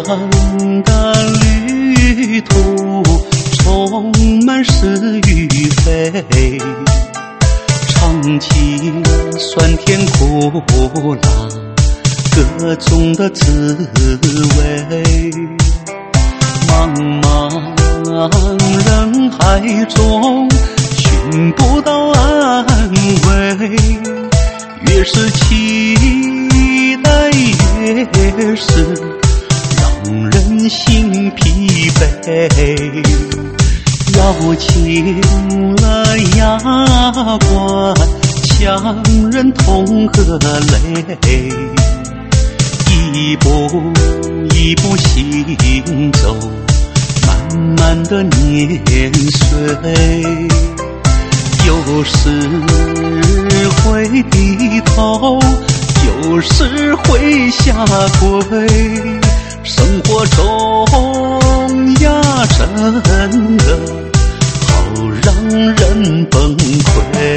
的旅途充满是与非，尝尽酸甜苦辣各种的滋味。茫茫人海中寻不到安慰，越是期待越是让人心疲惫。咬紧了牙关，强忍痛和泪，一步一步行走漫漫的年岁。有时会低头，有时会下跪，生活中呀真的好让人崩溃。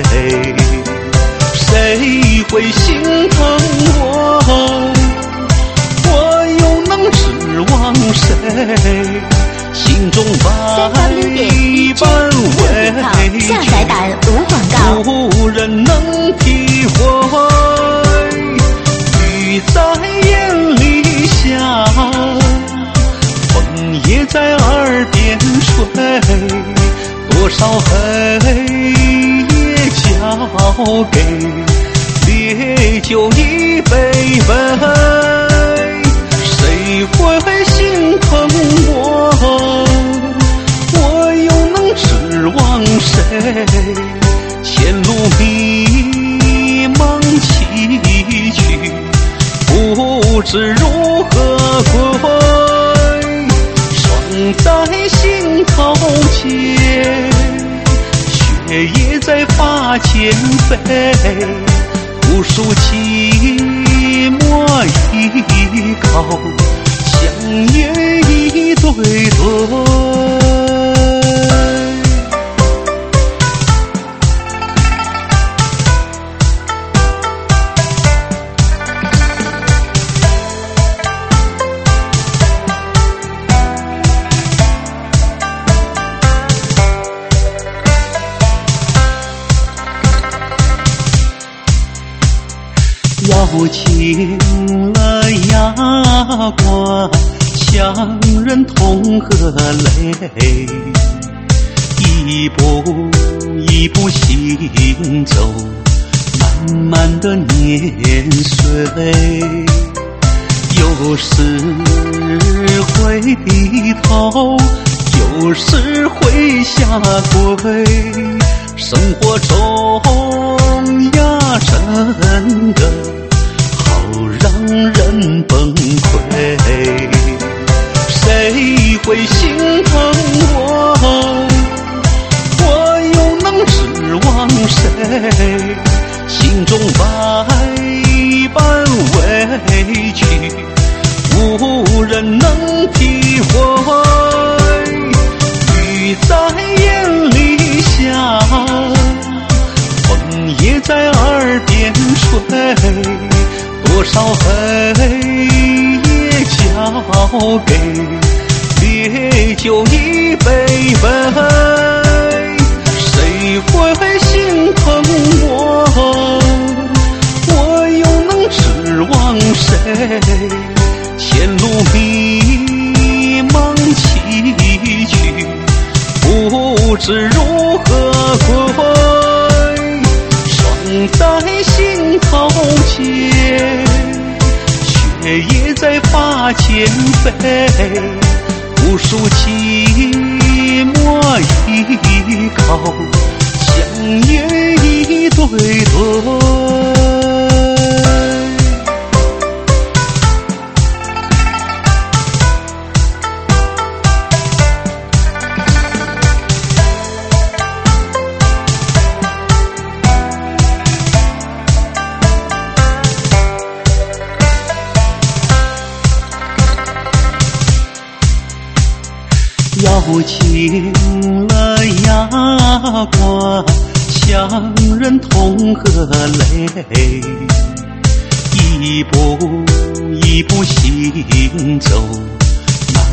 谁会心疼我，我又能指望谁？心中百般委屈， 下载版无广告， 无人能体会。雨在眼里下，风也在耳边吹，多少黑夜交给烈酒一杯杯。谁会心疼我，我又能指望谁？前路迷茫崎岖，不知如何归。霜在心头结，血也在发间飞，无数寂寞依靠，相约一对对。咬紧了牙关，强忍痛和泪，一步一步行走漫漫的年岁。有时会低头，有时会下跪，生活中呀真的好让人崩溃。谁会心疼我，我又能指望谁？心中百般委屈，无人能体会。雨在眼里下，风也在耳边吹，多少黑夜交给烈酒一杯杯。谁会心疼我，我又能指望谁？前路迷茫崎岖，不知如何归。霜在心头结，血也在发间飞，无数寂寞依靠，相约一对对。咬紧了牙关，强忍痛和泪，一步一步行走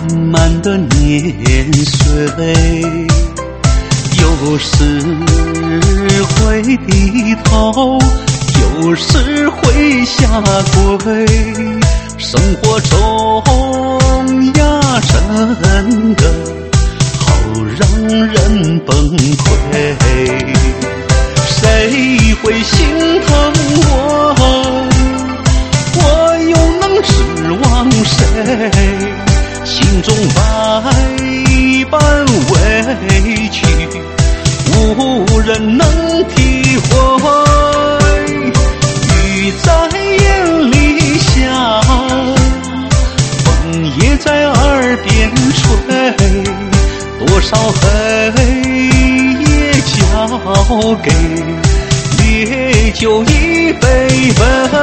漫的年岁，有时会低头，有时会下跪，生活中呀真的好让人崩溃。谁会心疼我？我又能指望谁？心中百般委屈，无人能体会。雨在眼里下，风也在耳边吹，多少黑夜交给烈酒一杯杯。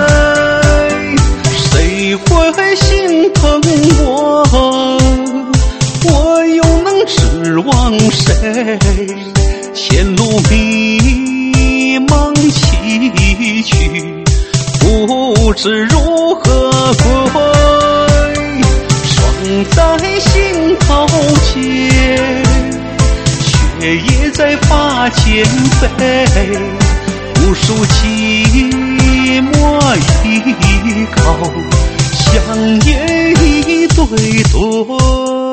谁会心疼我？我又能指望谁？前路迷茫崎岖，不知如何归。霜在心头结，雪也在发间飞，无数寂寞依靠，想也一对对。